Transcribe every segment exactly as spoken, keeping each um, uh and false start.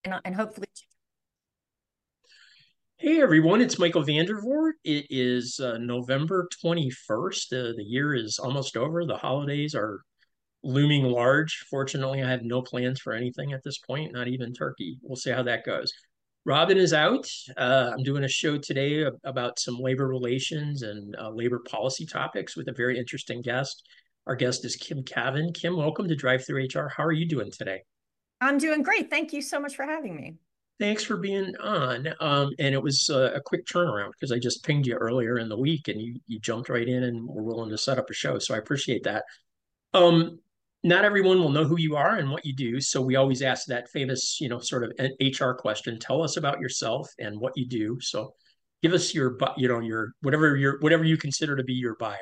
and, and hopefully. Hey everyone, it's Michael Vandervoort. It is uh, November twenty-first. Uh, the year is almost over. The holidays are looming large. Fortunately, I have no plans for anything at this point, not even turkey. We'll see how that goes. Robin is out. Uh, I'm doing a show today ab- about some labor relations and uh, labor policy topics with a very interesting guest. Our guest is Kim Cavan. Kim, welcome to Drive Through H R. How are you doing today? I'm doing great. Thank you so much for having me. Thanks for being on. Um, and it was uh, a quick turnaround because I just pinged you earlier in the week and you you jumped right in and were willing to set up a show. So I appreciate that. Um, Not everyone will know who you are and what you do. So we always ask that famous, you know, sort of H R question. Tell us about yourself and what you do. So give us your, bi- you know, your whatever your whatever you consider to be your bio.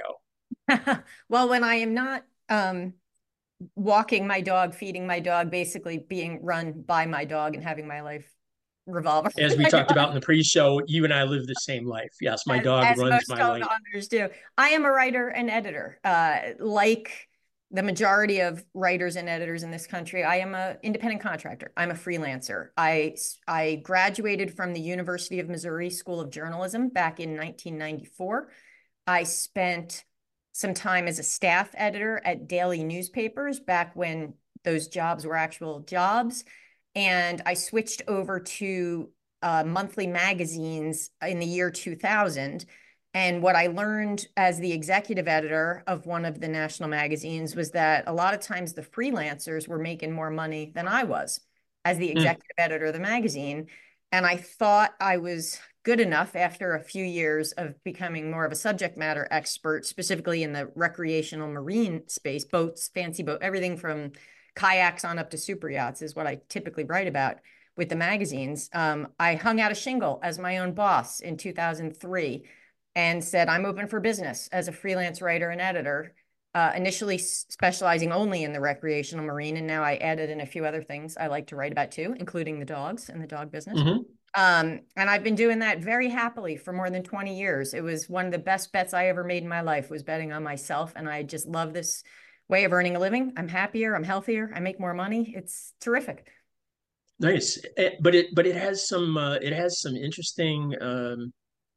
Well, when I am not um, walking my dog, feeding my dog, basically being run by my dog and having my life revolve As around we my talked dog, about in the pre-show, you and I live the same life. Yes, my as, dog as runs most my life. co-founders do. I am a writer and editor. Uh, like the majority of writers and editors in this country, I am an independent contractor. I'm a freelancer. I, I graduated from the University of Missouri School of Journalism back in nineteen ninety-four. I spent some time as a staff editor at daily newspapers back when those jobs were actual jobs. And I switched over to uh, monthly magazines in the year two thousand. And what I learned as the executive editor of one of the national magazines was that a lot of times the freelancers were making more money than I was as the Hmm. executive editor of the magazine. And I thought I was good enough after a few years of becoming more of a subject matter expert, specifically in the recreational marine space, boats, fancy boat, everything from kayaks on up to super yachts is what I typically write about with the magazines. Um, I hung out a shingle as my own boss in two thousand three and said, I'm open for business as a freelance writer and editor, uh, initially specializing only in the recreational marine. And now I added in a few other things I like to write about too, including the dogs and the dog business. Hmm. Um, and I've been doing that very happily for more than twenty years. It was one of the best bets I ever made in my life was betting on myself. And I just love this way of earning a living. I'm happier, I'm healthier, I make more money. It's terrific. Nice. Eh, but it but it has some uh, it has some interesting um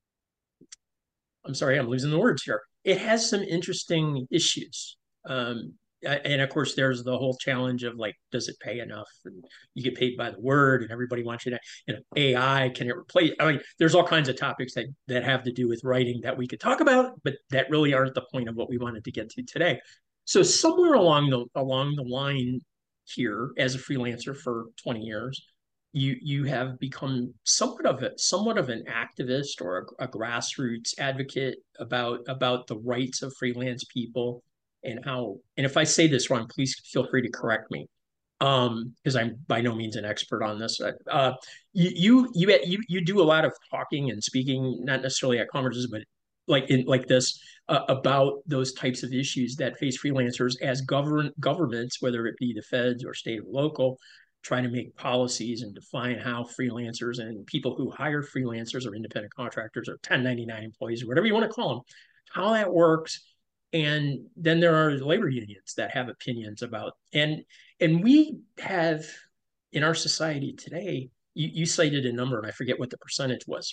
I'm sorry, I'm losing the words here. It has some interesting issues. Um and of course there's the whole challenge of like, does it pay enough? And you get paid by the word and everybody wants you to, you know, A I, can it replace? I mean, there's all kinds of topics that that have to do with writing that we could talk about, but that really aren't the point of what we wanted to get to today. So somewhere along the along the line here as a freelancer for twenty years, you you have become somewhat of a somewhat of an activist or a, a grassroots advocate about about the rights of freelance people and how, and if I say this wrong, please feel free to correct me, um because I'm by no means an expert on this. uh you you you you you do a lot of talking and speaking, not necessarily at conferences, but like in like this, uh, about those types of issues that face freelancers as govern governments, whether it be the feds or state or local, trying to make policies and define how freelancers and people who hire freelancers or independent contractors or ten ninety-nine employees or whatever you want to call them, how that works. And then there are labor unions that have opinions about, and and we have in our society today, you, you cited a number and I forget what the percentage was,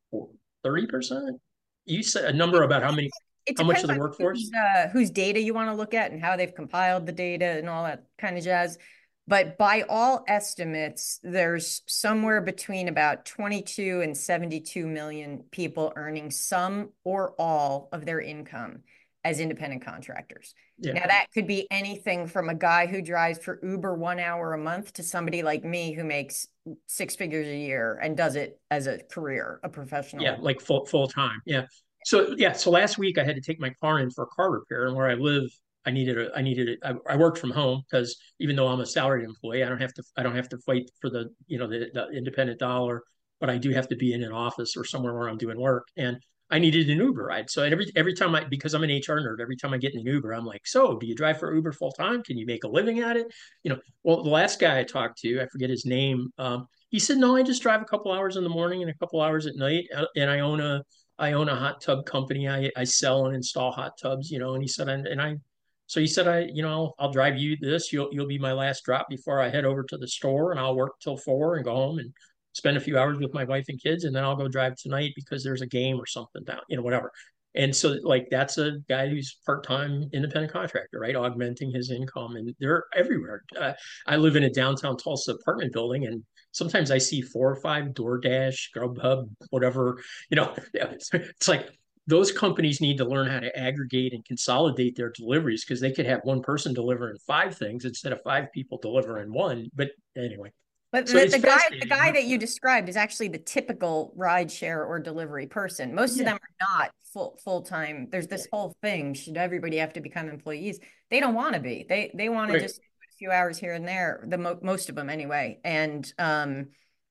thirty percent. You said a number It, about how many, it how much depends of the on whose, workforce. uh, whose data you want to look at and how they've compiled the data and all that kind of jazz. But by all estimates, there's somewhere between about twenty-two and seventy-two million people earning some or all of their income as independent contractors. Yeah. Now, that could be anything from a guy who drives for Uber one hour a month to somebody like me who makes six figures a year and does it as a career, a Yeah, professional. like full full time. Yeah. So yeah, so last week I had to take my car in for a car repair, and where I live, I needed a I needed a, I, I worked from home because even though I'm a salaried employee, I don't have to I don't have to fight for the, you know, the, the independent dollar, but I do have to be in an office or somewhere where I'm doing work, and I needed an Uber ride. So every every time I, because I'm an H R nerd, every time I get in an Uber, I'm like, so do you drive for Uber full time? Can you make a living at it? You know, well, the last guy I talked to, I forget his name. Um, he said, no, I just drive a couple hours in the morning and a couple hours at night, uh, and I own a I own a hot tub company. I, I sell and install hot tubs, you know. And he said, and, and I So he said, I, you know, I'll, I'll drive you this. You'll you'll be my last drop before I head over to the store, and I'll work till four and go home and spend a few hours with my wife and kids, and then I'll go drive tonight because there's a game or something down, you know, whatever. And so, like, that's a guy who's part-time independent contractor, right? Augmenting his income, and they're everywhere. Uh, I live in a downtown Tulsa apartment building, and sometimes I see four or five DoorDash, Grubhub, whatever, you know, it's, it's like those companies need to learn how to aggregate and consolidate their deliveries because they could have one person delivering five things instead of five people delivering one. But anyway, But so the, it's the guy, the fascinating. guy that you described is actually the typical ride share or delivery person. Most of Yeah, them are not full full time. There's this whole thing: should everybody have to become employees? They don't want to be. They they want to right. just do a few hours here and there. The mo most of them anyway. And um,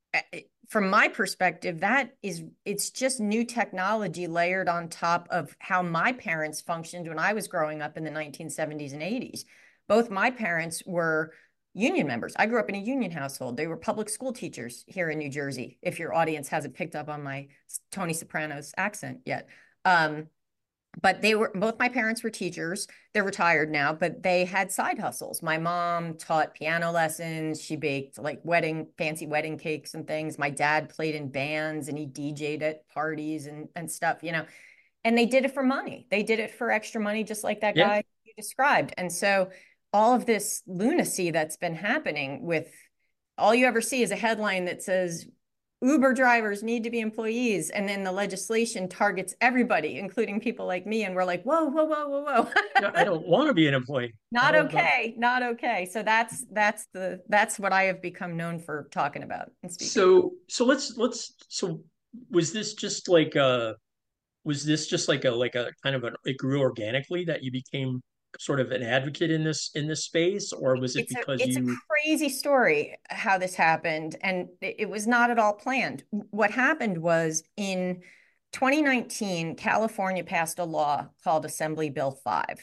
from my perspective, that is it's just new technology layered on top of how my parents functioned when I was growing up in the nineteen seventies and eighties. Both my parents were union members. I grew up in a union household. They were public school teachers here in New Jersey, if your audience hasn't picked up on my Tony Soprano's accent yet. Um, but they were both my parents were teachers. They're retired now, but they had side hustles. My mom taught piano lessons. She baked like wedding, fancy wedding cakes and things. My dad played in bands and he D J'd at parties and, and stuff, you know, and they did it for money. They did it for extra money, just like that Yeah. guy you described. And so all of this lunacy that's been happening with all you ever see is a headline that says Uber drivers need to be employees. And then the legislation targets everybody, including people like me. And we're like, whoa, whoa, whoa, whoa, Yeah, I whoa. don't want to be an employee. Not How about okay. Not okay. So that's that's the that's what I have become known for talking about and speaking about. so so let's let's so was this just like uh was this just like a like a kind of an it grew organically that you became sort of an advocate in this in this space, or was it It's a because it's a you crazy story how this happened, and it, it was not at all planned. What happened was in twenty nineteen, California passed a law called Assembly Bill five.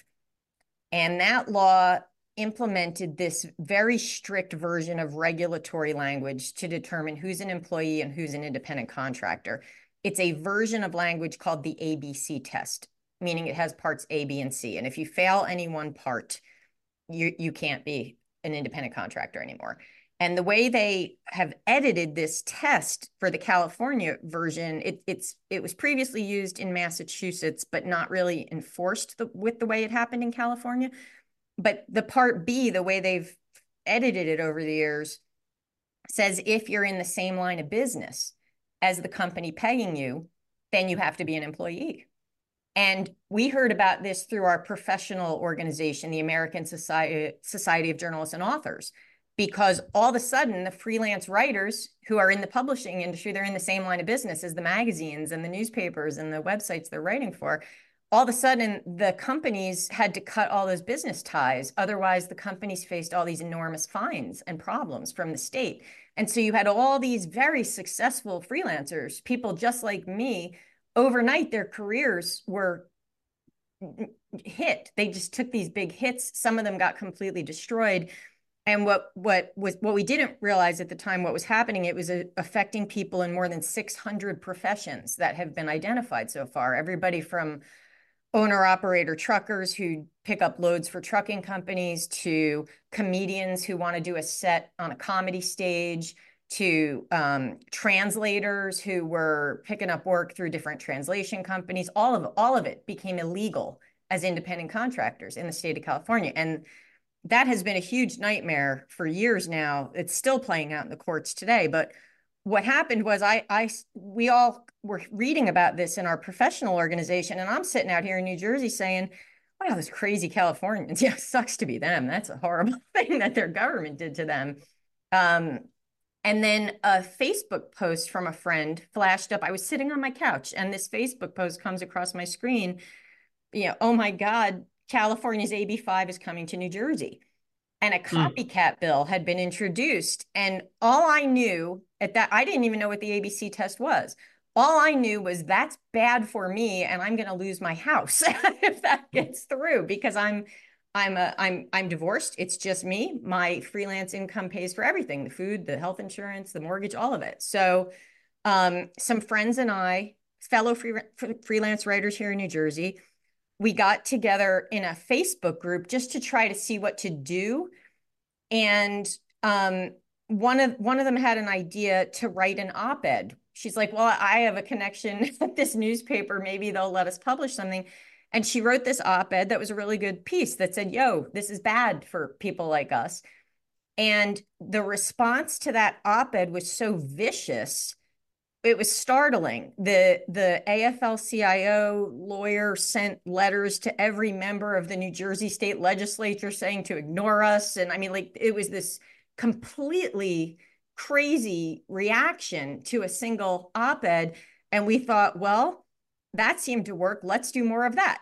And that law implemented this very strict version of regulatory language to determine who's an employee and who's an independent contractor. It's a version of language called the A B C test, meaning it has parts A, B, and C. And if you fail any one part, you, you can't be an independent contractor anymore. And the way they have edited this test for the California version, it, it's it was previously used in Massachusetts, but not really enforced the, with the way it happened in California. But the part B, the way they've edited it over the years, says if you're in the same line of business as the company paying you, then you have to be an employee. And we heard about this through our professional organization, the American Society, Society of Journalists and Authors, because all of a sudden the freelance writers who are in the publishing industry, they're in the same line of business as the magazines and the newspapers and the websites they're writing for. All of a sudden, the companies had to cut all those business ties. Otherwise, the companies faced all these enormous fines and problems from the state. And so you had all these very successful freelancers, people just like me, overnight their careers were hit. They just took these big hits. Some of them got completely destroyed. And what what was what we didn't realize at the time, what was happening, it was a, affecting people in more than six hundred professions that have been identified so far. Everybody from owner operator truckers who pick up loads for trucking companies to comedians who want to do a set on a comedy stage to um, translators who were picking up work through different translation companies. All of all of it became illegal as independent contractors in the state of California. And that has been a huge nightmare for years now. It's still playing out in the courts today. But what happened was I, I, we all were reading about this in our professional organization, and I'm sitting out here in New Jersey saying, wow, those crazy Californians. Yeah, sucks to be them. That's a horrible thing that their government did to them. Um, and then a Facebook post from a friend flashed up. I was sitting on my couch, and this Facebook post comes across my screen. You know, oh my God, California's A B five is coming to New Jersey. And a hmm, copycat bill had been introduced. And all I knew at that, I didn't even know what the A B C test was. All I knew was that's bad for me, and I'm going to lose my house if that gets through because I'm I'm a I'm I'm divorced. It's just me. My freelance income pays for everything, the food, the health insurance, the mortgage, all of it. So um, some friends and I, fellow free, freelance writers here in New Jersey, we got together in a Facebook group just to try to see what to do. And um, one of one of them had an idea to write an op-ed. She's like, well, I have a connection at this newspaper. Maybe they'll let us publish something. And she wrote this op-ed that was a really good piece that said, yo, this is bad for people like us. And the response to that op-ed was so vicious. It was startling. The the A F L C I O lawyer sent letters to every member of the New Jersey state legislature saying to ignore us. And I mean, like, it was this completely crazy reaction to a single op-ed. And we thought, well, that seemed to work. Let's do more of that.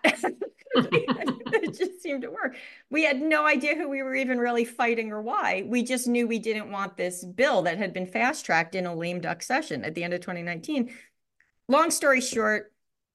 It just seemed to work. We had no idea who we were even really fighting or why. We just knew we didn't want this bill that had been fast tracked in a lame duck session at the end of twenty nineteen. Long story short,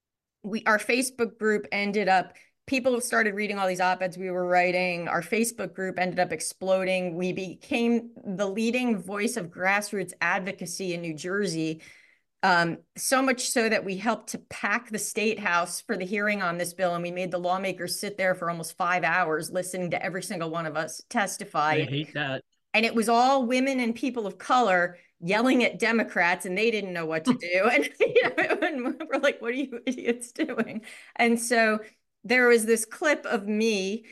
we our Facebook group ended up, people started reading all these op-eds we were writing. Our Facebook group ended up exploding. We became the leading voice of grassroots advocacy in New Jersey. Um, so much so that we helped to pack the state house for the hearing on this bill, and we made the lawmakers sit there for almost five hours listening to every single one of us testify. I hate that. And it was all women and people of color yelling at Democrats, and they didn't know what to do. And, you know, and we're like, what are you idiots doing? And so there was this clip of me.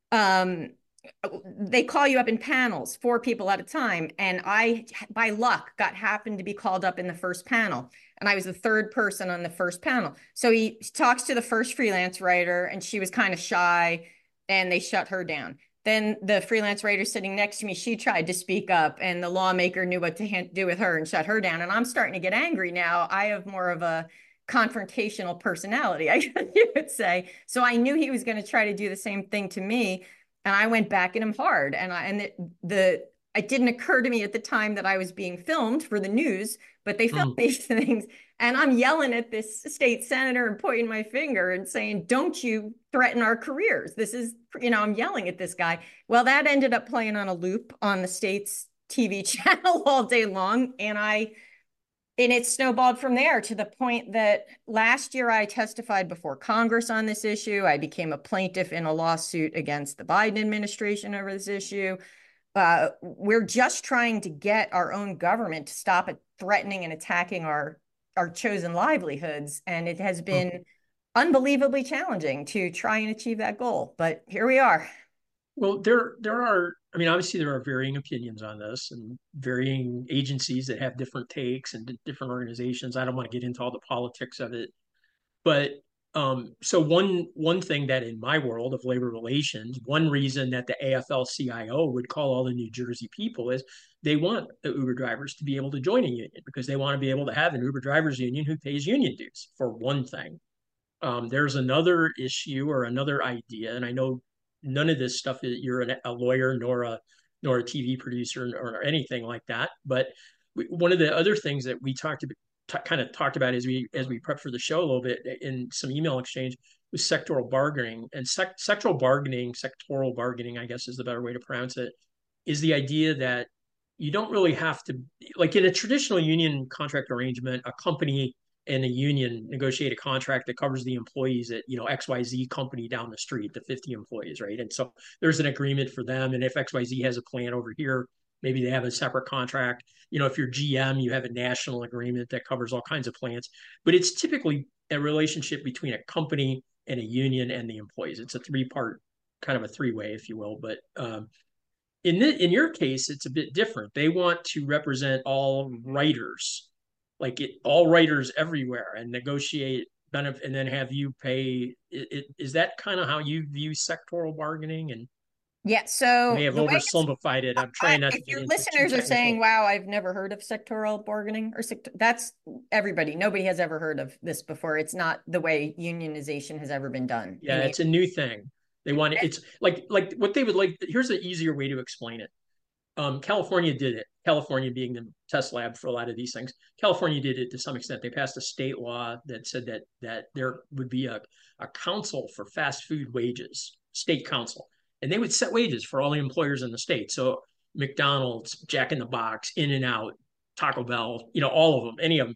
Um, they call you up in panels, four people at a time. And I, by luck, got happened to be called up in the first panel. And I was the third person on the first panel. So he talks to the first freelance writer, and she was kind of shy, and they shut her down. Then the freelance writer sitting next to me, she tried to speak up, and the lawmaker knew what to do with her and shut her down. And I'm starting to get angry now. I have more of a confrontational personality, I guess you would say. So I knew he was going to try to do the same thing to me. And I went back at him hard. And I, and the, the, it didn't occur to me at the time that I was being filmed for the news, but they filmed mm. these things. And I'm yelling at this state senator and pointing my finger and saying, don't you threaten our careers. This is, you know, I'm yelling at this guy. Well, that ended up playing on a loop on the state's T V channel all day long. And I, and it snowballed from there to the point that last year I testified before Congress on this issue. I became a plaintiff in a lawsuit against the Biden administration over this issue. Uh, we're just trying to get our own government to stop it threatening and attacking our, our chosen livelihoods. And it has been mm. unbelievably challenging to try and achieve that goal. But here we are. Well, there, there are, I mean, obviously there are varying opinions on this and varying agencies that have different takes and different organizations. I don't want to get into all the politics of it, but um, so one one thing that in my world of labor relations, one reason that the A F L C I O would call all the New Jersey people is they want the Uber drivers to be able to join a union because they want to be able to have an Uber drivers union who pays union dues, for one thing. Um, there's another issue or another idea, and I know none of this stuff is, you're an, a lawyer nor a nor a T V producer or, or anything like that. But we, one of the other things that we talked about, t- kind of talked about as we as we prepped for the show a little bit in some email exchange was sectoral bargaining. And sec- sectoral bargaining, sectoral bargaining, I guess is the better way to pronounce it, is the idea that you don't really have to, like in a traditional union contract arrangement, a company and a union negotiate a contract that covers the employees at, you know, X Y Z company down the street, the fifty employees, right? And so there's an agreement for them. And if X Y Z has a plant over here, maybe they have a separate contract. You know, if you're G M, you have a national agreement that covers all kinds of plants. But it's typically a relationship between a company and a union and the employees. It's a three-part, kind of a three-way, if you will. But um, in the, in your case, it's a bit different. They want to represent all writers, like it, all writers everywhere, and negotiate benefit, and then have you pay. It, it, is that kind of how you view sectoral bargaining? And yeah, so I may have oversimplified it. I'm trying not if to get your into listeners are saying, "Wow, I've never heard of sectoral bargaining," or sect- that's everybody. Nobody has ever heard of this before. It's not the way unionization has ever been done. Yeah, it's a new thing. They want it. It's like like what they would like. Here's an easier way to explain it. Um, California did it. California being the test lab for a lot of these things. California did it to some extent. They passed a state law that said that that there would be a, a council for fast food wages, state council, and they would set wages for all the employers in the state. So McDonald's, Jack in the Box, In-N-Out, Taco Bell, you know, all of them, any of them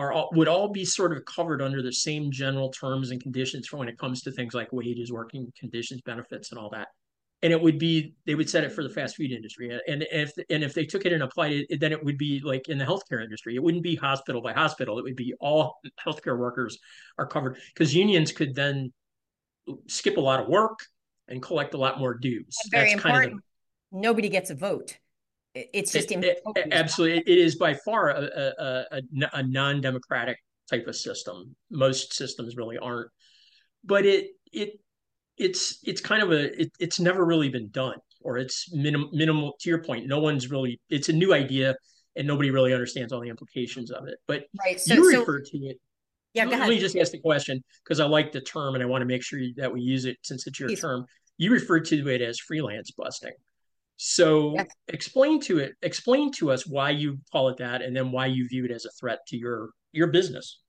are all, would all be sort of covered under the same general terms and conditions for when it comes to things like wages, working conditions, benefits, and all that. And it would be they would set it for the fast food industry, and if and if they took it and applied it, then it would be like in the healthcare industry. It wouldn't be hospital by hospital. It would be all healthcare workers are covered because unions could then skip a lot of work and collect a lot more dues. Very That's kind of the important. Nobody gets a vote. It's just it, it, imposed. absolutely. It is by far a, a, a, a non-democratic type of system. Most systems really aren't, but it it it's it's kind of a it, it's never really been done, or it's minim, minimal. To your point, no one's really. It's a new idea, and nobody really understands all the implications of it. But Right. So, you so refer to it. yeah, go Let ahead. me just ask the question because I like the term and I want to make sure that we use it since it's your Please. term. You refer to it as freelance busting. Yes. So explain to it, explain to us why you call it that, and then why you view it as a threat to your your business.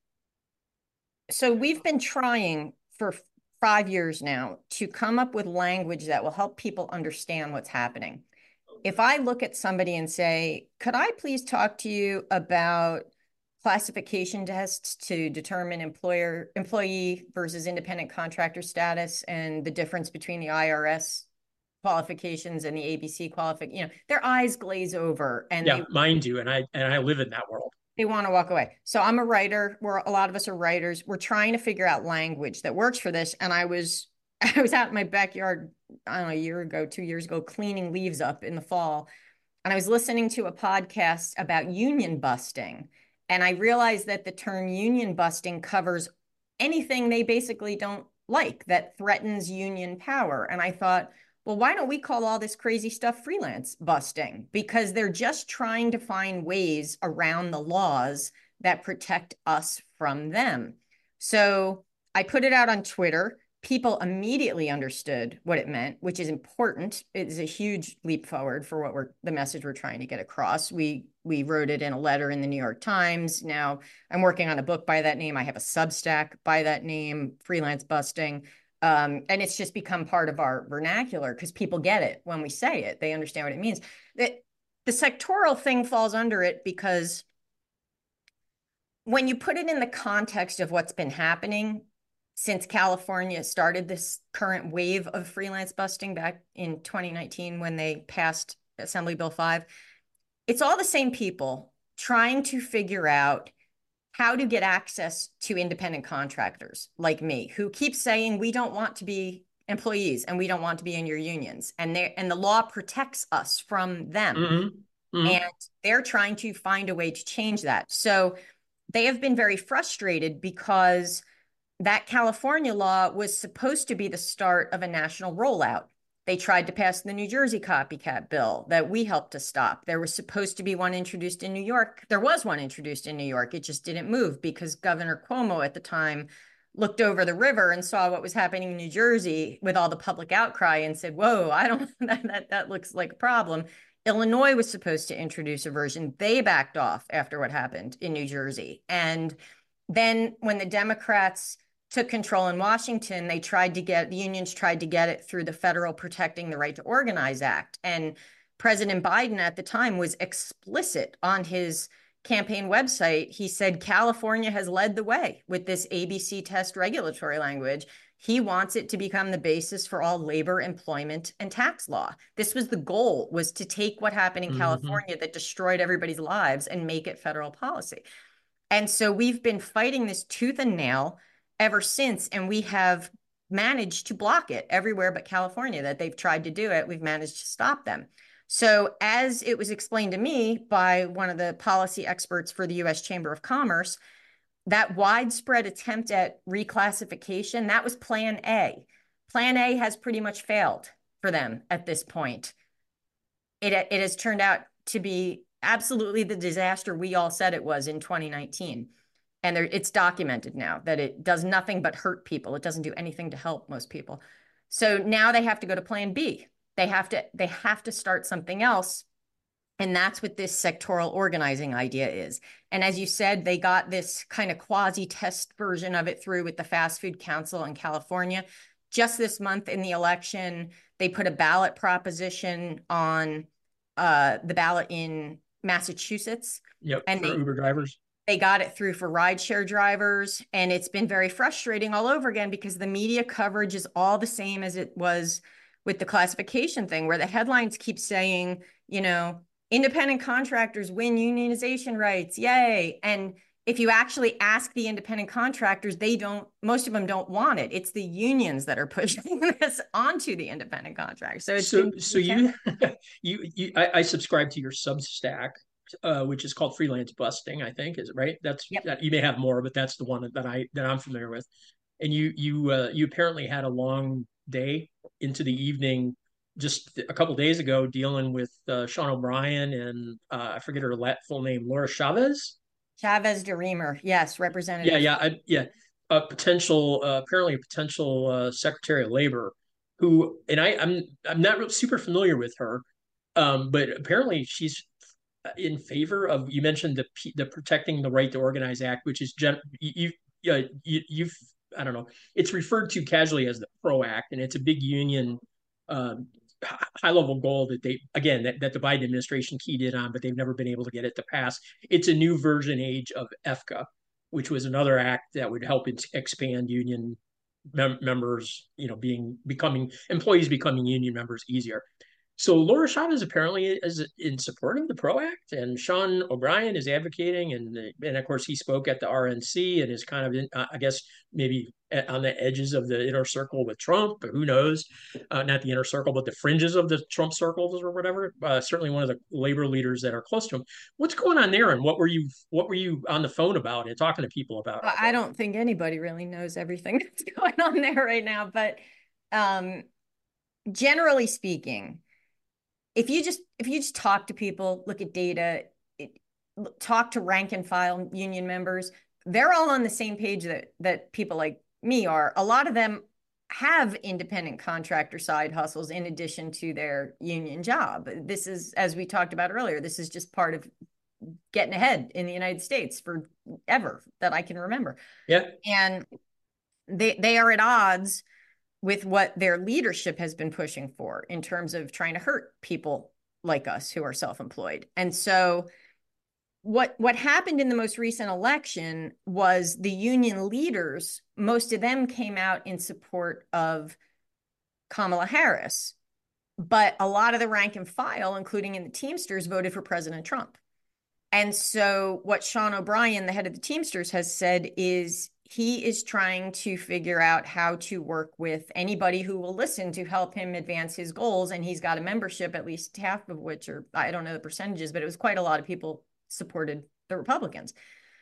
So we've been trying for five years now to come up with language that will help people understand what's happening. If I look at somebody and say, could I please talk to you about classification tests to determine employer employee versus independent contractor status and the difference between the I R S qualifications and the A B C qualification, you know, their eyes glaze over and Yeah, they mine do, and I and I live in that world. they want to walk away. So I'm a writer. We're a lot of us are writers. We're trying to figure out language that works for this. And I was I was out in my backyard, I don't know, a year ago, two years ago, cleaning leaves up in the fall. And I was listening to a podcast about union busting. And I realized that the term union busting covers anything they basically don't like that threatens union power. And I thought, well, why don't we call all this crazy stuff freelance busting? Because they're just trying to find ways around the laws that protect us from them. So I put it out on Twitter. People immediately understood what it meant, which is important. It is a huge leap forward for what we're the message we're trying to get across. We we wrote it in a letter in the New York Times. Now I'm working on a book by that name. I have a Substack by that name, Freelance Busting. Um, and it's just become part of our vernacular because people get it when we say it. They understand what it means. The, the sectoral thing falls under it because when you put it in the context of what's been happening since California started this current wave of freelance busting back in twenty nineteen when they passed Assembly Bill five, it's all the same people trying to figure out how to get access to independent contractors like me who keep saying we don't want to be employees and we don't want to be in your unions, and they and the law protects us from them. Mm-hmm. Mm-hmm. And they're trying to find a way to change that. So they have been very frustrated because that California law was supposed to be the start of a national rollout. They tried to pass the New Jersey copycat bill that we helped to stop. There was supposed to be one introduced in New York. There was one introduced in New York. It just didn't move because Governor Cuomo at the time looked over the river and saw what was happening in New Jersey with all the public outcry and said, whoa, I don't, that, that, that looks like a problem. Illinois was supposed to introduce a version. They backed off after what happened in New Jersey. And then when the Democrats took control in Washington, they tried to get, the unions tried to get it through the Federal Protecting the Right to Organize Act. And President Biden at the time was explicit on his campaign website. He said, California has led the way with this A B C test regulatory language. He wants it to become the basis for all labor, employment, and tax law. This was the goal, was to take what happened in mm-hmm. California that destroyed everybody's lives and make it federal policy. And so we've been fighting this tooth and nail ever since, and we have managed to block it everywhere but California that they've tried to do it. We've managed to stop them. So as it was explained to me by one of the policy experts for the U S Chamber of Commerce, that widespread attempt at reclassification, that was plan A. Plan A has pretty much failed for them at this point. It, it has turned out to be absolutely the disaster we all said it was in twenty nineteen. And there, it's documented now that it does nothing but hurt people. It doesn't do anything to help most people. So now they have to go to plan B. They have to, they have to start something else. And that's what this sectoral organizing idea is. And as you said, they got this kind of quasi-test version of it through with the Fast Food Council in California. Just this month in the election, they put a ballot proposition on uh, the ballot in Massachusetts. Yep, and for they, Uber drivers. They got it through for rideshare drivers, and it's been very frustrating all over again because the media coverage is all the same as it was with the classification thing, where the headlines keep saying, you know, independent contractors win unionization rights, yay. And if you actually ask the independent contractors, they don't, most of them don't want it. It's the unions that are pushing this onto the independent contractors. So it's So, been, so you, you, you I, I subscribe to your Substack, uh, which is called Freelance Busting, I think, is it right? That's yep. that you may have more, but that's the one that I that I'm familiar with. And you, you, uh, you apparently had a long day into the evening just a couple days ago dealing with uh, Sean O'Brien and uh, I forget her full name, Laura Chavez. Chavez de Reamer, yes, Yeah, representative. yeah, I, yeah. A potential, uh, apparently a potential uh, Secretary of Labor, who, and I, I'm, I'm not super familiar with her, um, but apparently she's in favor of. You mentioned the the Protecting the Right to Organize Act, which is gen, you, you, uh, you, you've, I don't know, it's referred to casually as the PRO Act, and it's a big union. Um, High level goal that they again that, that the Biden administration keyed in on, but they've never been able to get it to pass. It's a new version age of EFCA, which was another act that would help expand union mem- members, you know, being becoming employees becoming union members easier. So Laura Chavez apparently is in support of the PRO Act, and Sean O'Brien is advocating, and and of course he spoke at the R N C and is kind of, in, uh, I guess, maybe on the edges of the inner circle with Trump, but who knows? Uh, not the inner circle, but the fringes of the Trump circles or whatever. Uh, certainly one of the labor leaders that are close to him. What's going on there, and what were you what were you on the phone about and talking to people about all I day? don't think anybody really knows everything that's going on there right now, but um, generally speaking, if you just if you just talk to people, look at data, it, talk to rank and file union members, they're all on the same page that that people like me are. A lot of them have independent contractor side hustles in addition to their union job. This is, as we talked about earlier, this is just part of getting ahead in the United States forever that I can remember. Yeah. And they they are at odds with what their leadership has been pushing for in terms of trying to hurt people like us who are self-employed. And so what what happened in the most recent election was the union leaders, most of them came out in support of Kamala Harris, but a lot of the rank and file, including in the Teamsters, voted for President Trump. And so what Sean O'Brien, the head of the Teamsters, has said is he is trying to figure out how to work with anybody who will listen to help him advance his goals. And he's got a membership, at least half of which, or I don't know the percentages, but it was quite a lot of people supported the Republicans.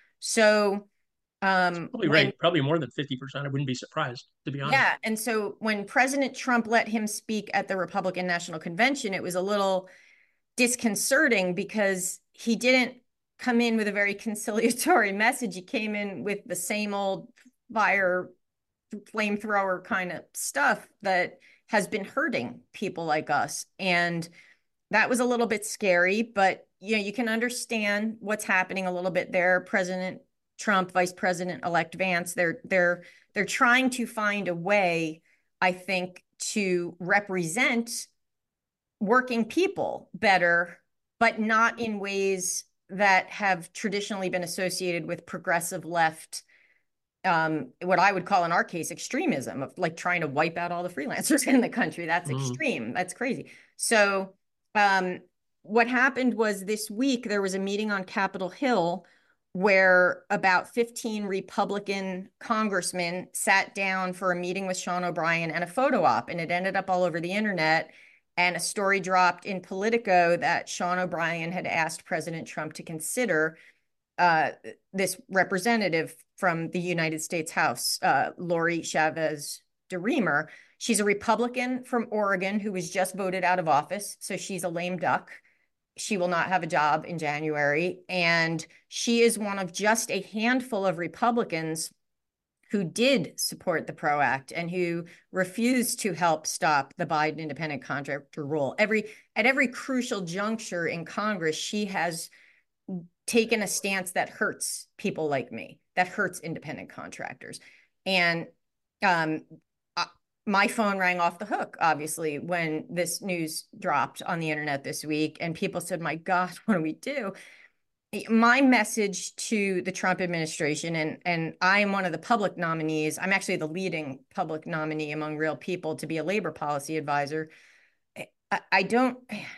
So um, Probably when right. Probably more than fifty percent. I wouldn't be surprised, to be honest. yeah, and so when President Trump let him speak at the Republican National Convention, it was a little disconcerting because he didn't come in with a very conciliatory message. He came in with the same old fire flamethrower kind of stuff that has been hurting people like us. And that was a little bit scary, but you know, you can understand what's happening a little bit there. President Trump, Vice President elect Vance, they're they're they're trying to find a way, I think, to represent working people better, but not in ways that have traditionally been associated with progressive left, um, what I would call in our case extremism, of like trying to wipe out all the freelancers in the country. That's Mm. extreme. That's crazy. So um, what happened was this week there was a meeting on Capitol Hill where about fifteen Republican congressmen sat down for a meeting with Sean O'Brien and a photo op, and it ended up all over the internet. And a story dropped in Politico that Sean O'Brien had asked President Trump to consider uh, this representative from the United States House, uh, Lori Chavez de Reamer. She's a Republican from Oregon who was just voted out of office. So she's a lame duck. She will not have a job in January. And she is one of just a handful of Republicans who did support the PRO Act and who refused to help stop the Biden independent contractor rule. Every at every crucial juncture in Congress, she has taken a stance that hurts people like me, that hurts independent contractors. And um, uh, my phone rang off the hook, obviously, when this news dropped on the internet this week. And people said, my God, what do we do? my message to the Trump administration, and and I am one of the public nominees. I'm actually the leading public nominee among real people to be a labor policy advisor. I, I don't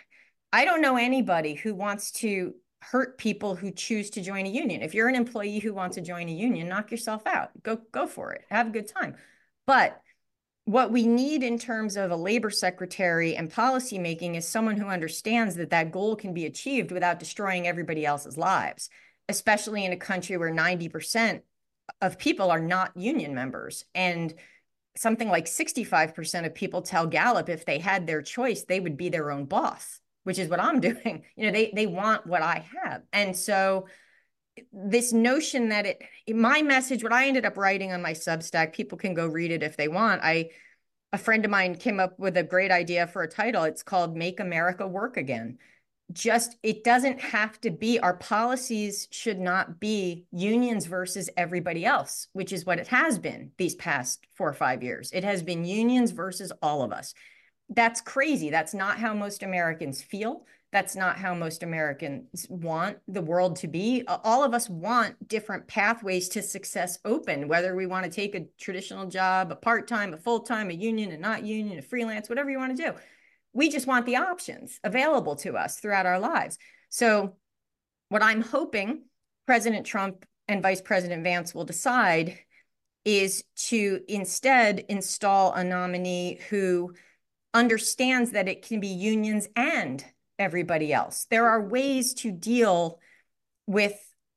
I don't know anybody who wants to hurt people who choose to join a union. If you're an employee who wants to join a union, knock yourself out. Go go for it. Have a good time. But what we need in terms of a labor secretary and policymaking is someone who understands that that goal can be achieved without destroying everybody else's lives, especially in a country where ninety percent of people are not union members. And something like sixty-five percent of people tell Gallup if they had their choice, they would be their own boss, which is what I'm doing. You know, they they want what I have. And so this notion that it, my message, what I ended up writing on my Substack, people can go read it if they want. I, a friend of mine came up with a great idea for a title. It's called Make America Work Again. Just, it doesn't have to be, our policies should not be unions versus everybody else, which is what it has been these past four or five years. It has been unions versus all of us. That's crazy. That's not how most Americans feel. That's not how most Americans want the world to be. All of us want different pathways to success open, whether we want to take a traditional job, a part-time, a full-time, a union, a not union, a freelance, whatever you want to do. We just want the options available to us throughout our lives. So what I'm hoping President Trump and Vice President Vance will decide is to instead install a nominee who understands that it can be unions and everybody else. There are ways to deal with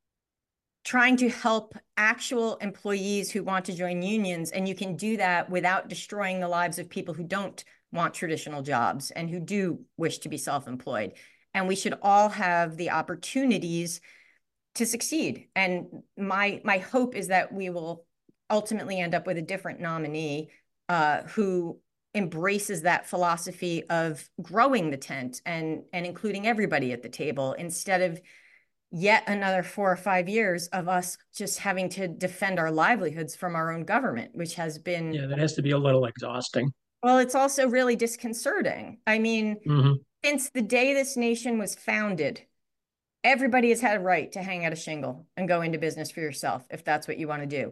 trying to help actual employees who want to join unions, and you can do that without destroying the lives of people who don't want traditional jobs and who do wish to be self-employed. And we should all have the opportunities to succeed. And my my hope is that we will ultimately end up with a different nominee uh, who embraces that philosophy of growing the tent and, and including everybody at the table, instead of yet another four or five years of us just having to defend our livelihoods from our own government, which has been... Yeah, that has to be a little exhausting. Well, it's also really disconcerting. I mean, mm-hmm. since the day this nation was founded, everybody has had a right to hang out a shingle and go into business for yourself if that's what you want to do.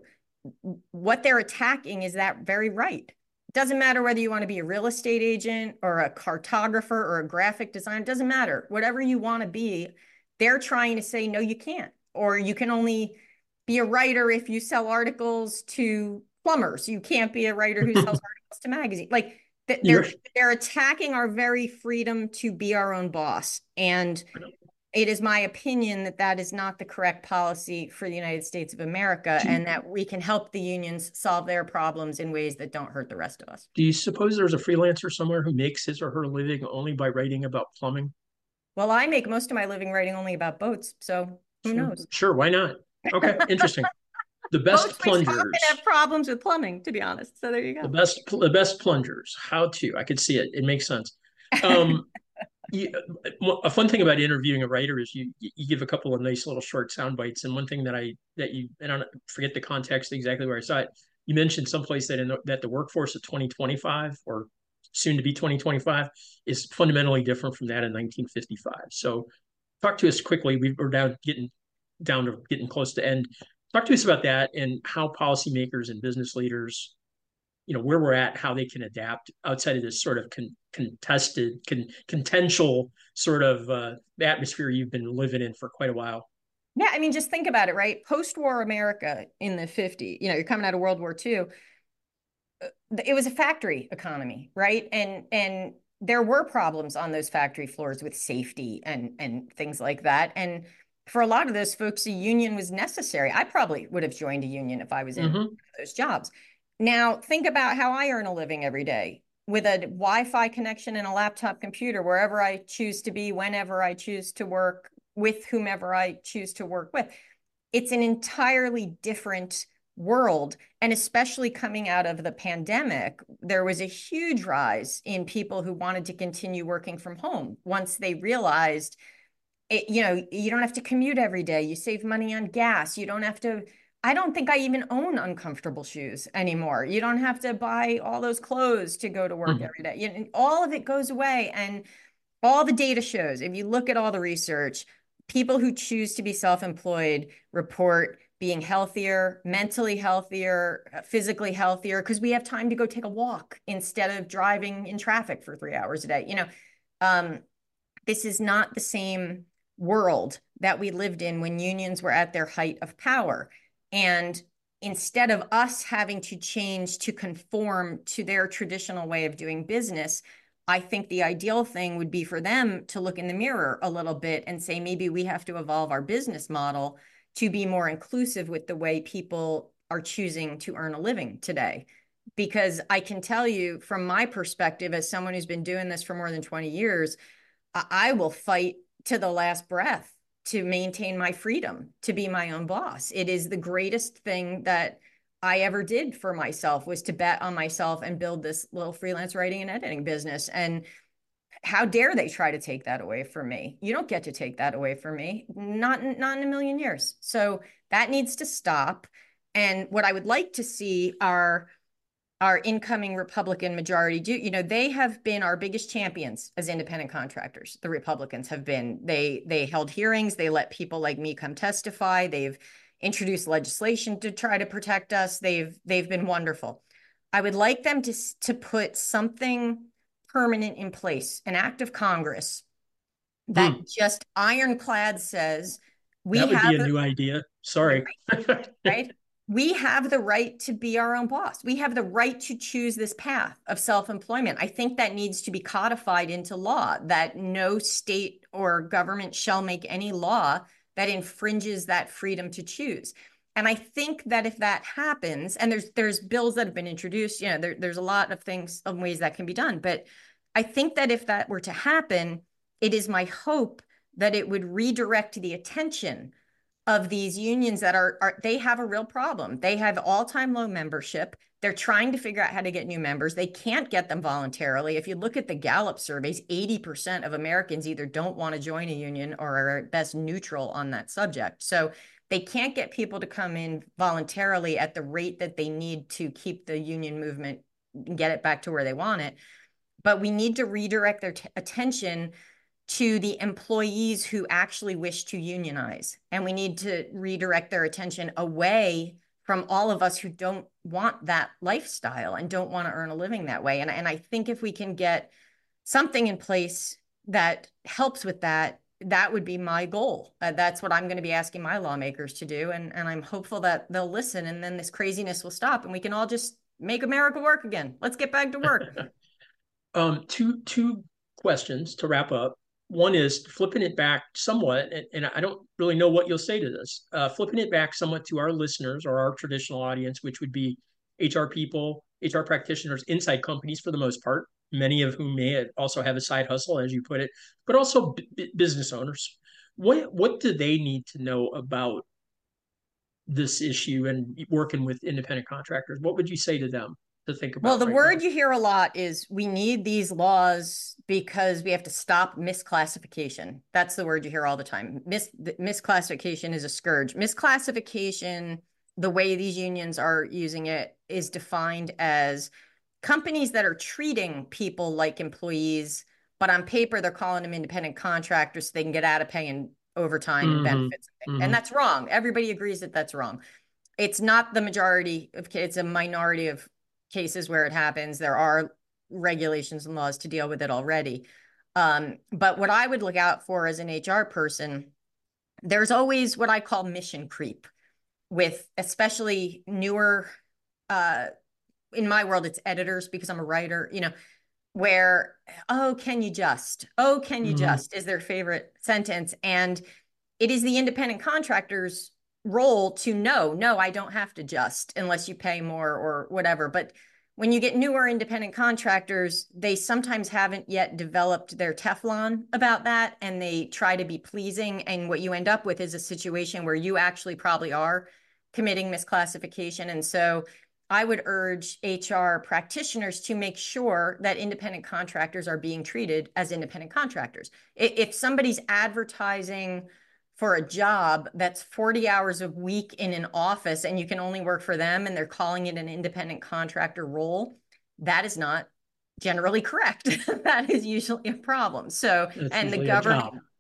What they're attacking is that very right. It doesn't matter whether you want to be a real estate agent or a cartographer or a graphic designer. It doesn't matter. Whatever you want to be, they're trying to say, no, you can't. Or you can only be a writer if you sell articles to plumbers. You can't be a writer who sells articles to magazines. Like they're, they're attacking our very freedom to be our own boss. And it is my opinion that that is not the correct policy for the United States of America, you, and that we can help the unions solve their problems in ways that don't hurt the rest of us. Do you suppose there's a freelancer somewhere who makes his or her living only by writing about plumbing? Well, I make most of my living writing only about boats, so who sure. knows? Sure, why not? Okay, interesting. The best boats plungers often have problems with plumbing, to be honest. So there you go. The best, the best plungers. How to? I could see it. It makes sense. Um, you, a fun thing about interviewing a writer is you you give a couple of nice little short sound bites. And one thing that I that you I don't forget the context exactly where I saw it. You mentioned someplace that in the, that the workforce of twenty twenty-five or soon to be twenty twenty-five is fundamentally different from that in nineteen fifty-five. So talk to us quickly. We, we're down getting down to getting close to end. Talk to us about that and how policymakers and business leaders, you know, where we're at, how they can adapt outside of this sort of con contested, con contentious sort of uh, atmosphere you've been living in for quite a while. Yeah, I mean, just think about it, right? Post-war America in the fifties, you know, you're coming out of World War Two. It was a factory economy, right? And and there were problems on those factory floors with safety and and things like that. And for a lot of those folks, a union was necessary. I probably would have joined a union if I was in mm-hmm. those jobs. Now, think about how I earn a living every day with a Wi-Fi connection and a laptop computer, wherever I choose to be, whenever I choose to work, with whomever I choose to work with. It's an entirely different world. And especially coming out of the pandemic, there was a huge rise in people who wanted to continue working from home once they realized, it, you know, you don't have to commute every day. You save money on gas. You don't have to... I don't think I even own uncomfortable shoes anymore. You don't have to buy all those clothes to go to work mm-hmm. every day. You know, all of it goes away. And all the data shows, if you look at all the research, people who choose to be self-employed report being healthier, mentally healthier, physically healthier, because we have time to go take a walk instead of driving in traffic for three hours a day. You know, um, this is not the same world that we lived in when unions were at their height of power. And instead of us having to change to conform to their traditional way of doing business, I think the ideal thing would be for them to look in the mirror a little bit and say, maybe we have to evolve our business model to be more inclusive with the way people are choosing to earn a living today. Because I can tell you from my perspective, as someone who's been doing this for more than twenty years, I will fight to the last breath to maintain my freedom to be my own boss. It is the greatest thing that I ever did for myself, was to bet on myself and build this little freelance writing and editing business. And how dare they try to take that away from me? You don't get to take that away from me. Not, not in a million years. So that needs to stop. And what I would like to see are our incoming Republican majority do, you know, they have been our biggest champions as independent contractors. The Republicans have been, they, they held hearings. They let people like me come testify. They've introduced legislation to try to protect us. They've, they've been wonderful. I would like them to, to put something permanent in place, an act of Congress that Hmm. just ironclad says, we That would have be a a, new idea. Sorry. right? We have the right to be our own boss. We have the right to choose this path of self-employment. I think that needs to be codified into law, that no state or government shall make any law that infringes that freedom to choose. And I think that if that happens, and there's there's bills that have been introduced, you know, there, there's a lot of things, of ways that can be done. But I think that if that were to happen, it is my hope that it would redirect the attention of these unions that are, are they have a real problem. They have all-time low membership. They're trying to figure out how to get new members. They can't get them voluntarily. If you look at the Gallup surveys, eighty percent of Americans either don't want to join a union or are at best neutral on that subject. So they can't get people to come in voluntarily at the rate that they need to keep the union movement and get it back to where they want it. But we need to redirect their t- attention to the employees who actually wish to unionize. And we need to redirect their attention away from all of us who don't want that lifestyle and don't want to earn a living that way. And, and I think if we can get something in place that helps with that, that would be my goal. Uh, that's what I'm going to be asking my lawmakers to do. And, and I'm hopeful that they'll listen, and then this craziness will stop and we can all just make America work again. Let's get back to work. um, two two questions to wrap up. One is flipping it back somewhat, and, and I don't really know what you'll say to this. Uh, flipping it back somewhat to our listeners or our traditional audience, which would be H R people, H R practitioners inside companies for the most part, many of whom may also have a side hustle, as you put it, but also b- business owners. What what do they need to know about this issue and working with independent contractors? What would you say to them to think Well, about the right now? word you hear a lot is we need these laws because we have to stop misclassification. That's the word you hear all the time. Mis misclassification is a scourge. Misclassification, the way these unions are using it, is defined as companies that are treating people like employees, but on paper they're calling them independent contractors so they can get out of paying overtime and Mm-hmm. benefits. And Mm-hmm. that's wrong. Everybody agrees that that's wrong. It's not the majority of cases, it's a minority of cases where it happens. There are regulations and laws to deal with it already. Um, but what I would look out for as an H R person, there's always what I call mission creep with especially newer, uh, in my world, it's editors because I'm a writer, you know, where, oh, can you just, oh, can you Mm-hmm. just is their favorite sentence. And it is the independent contractor's role to know, no, I don't have to just unless you pay more or whatever. But when you get newer independent contractors, they sometimes haven't yet developed their Teflon about that, and they try to be pleasing. And what you end up with is a situation where you actually probably are committing misclassification. And so I would urge H R practitioners to make sure that independent contractors are being treated as independent contractors. If somebody's advertising for a job that's forty hours a week in an office and you can only work for them and they're calling it an independent contractor role, that is not generally correct. That is usually a problem. So, It's and the usually a government, job.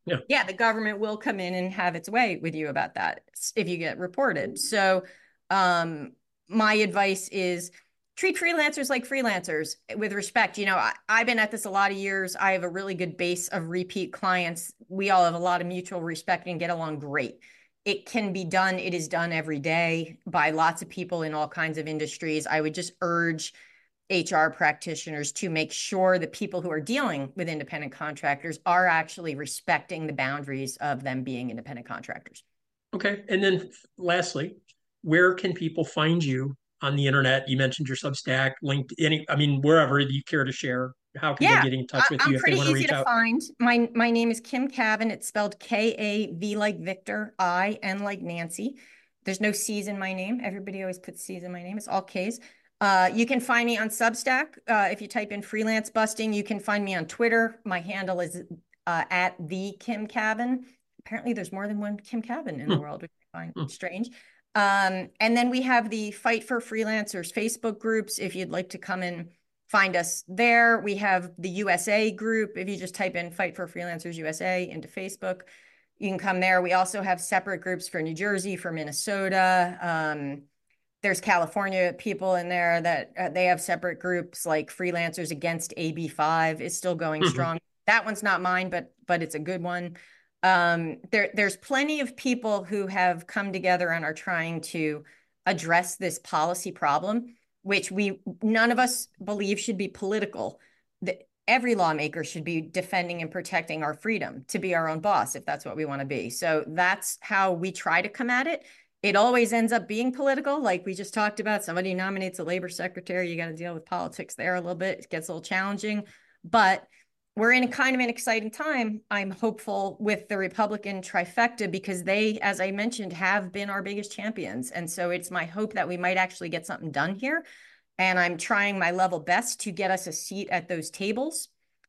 Yeah. Yeah, the government will come in and have its way with you about that if you get reported. So, um, my advice is treat freelancers like freelancers with respect. You know, I, I've been at this a lot of years. I have a really good base of repeat clients. We all have a lot of mutual respect and get along great. It can be done. It is done every day by lots of people in all kinds of industries. I would just urge H R practitioners to make sure that people who are dealing with independent contractors are actually respecting the boundaries of them being independent contractors. Okay. And then lastly, where can people find you on the internet? You mentioned your Substack, linked any, I mean, wherever you care to share, how can they Yeah, get in touch I, with I'm you if they pretty want to easy reach to out? find. My my name is Kim Cavan. It's spelled K A V like Victor, I N like Nancy. There's no C's in my name. Everybody always puts C's in my name. It's all K's. Uh, you can find me on Substack. Uh, if you type in freelance busting, you can find me on Twitter. My handle is uh, at the Kim Cavan. Apparently, there's more than one Kim Cavan in the Hmm. world, which I find Hmm. strange. Um, and then we have the Fight for Freelancers Facebook groups. If you'd like to come in, find us there. We have the U S A group. If you just type in Fight for Freelancers U S A into Facebook, you can come there. We also have separate groups for New Jersey, for Minnesota. Um, there's California people in there that uh, they have separate groups, like Freelancers Against A B five is still going Hmm. strong. That one's not mine, but but it's a good one. Um, there there's plenty of people who have come together and are trying to address this policy problem, which we none of us believe should be political. The, every lawmaker should be defending and protecting our freedom to be our own boss if that's what we want to be. So that's how we try to come at it. It always ends up being political, like we just talked about. Somebody nominates a labor secretary, you got to deal with politics there a little bit. It gets a little challenging, but we're in a kind of an exciting time. I'm hopeful with the Republican trifecta because they, as I mentioned, have been our biggest champions. And so it's my hope that we might actually get something done here. And I'm trying my level best to get us a seat at those tables.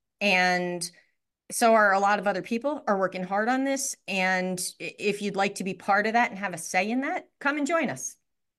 And so are a lot of other people are working hard on this. And if you'd like to be part of that and have a say in that, come and join us.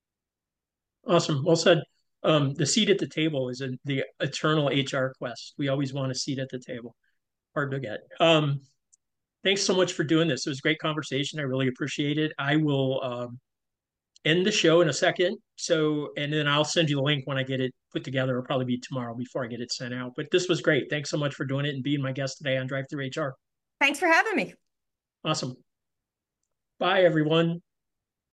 Awesome. Well said. Um, the seat at the table is a, the eternal H R quest. We always want a seat at the table. Hard to get. Um, thanks so much for doing this. It was a great conversation. I really appreciate it. I will um, end the show in a second. So, and then I'll send you the link when I get it put together. It'll probably be tomorrow before I get it sent out. But this was great. Thanks so much for doing it and being my guest today on Drive Through H R. Thanks for having me. Awesome. Bye, everyone.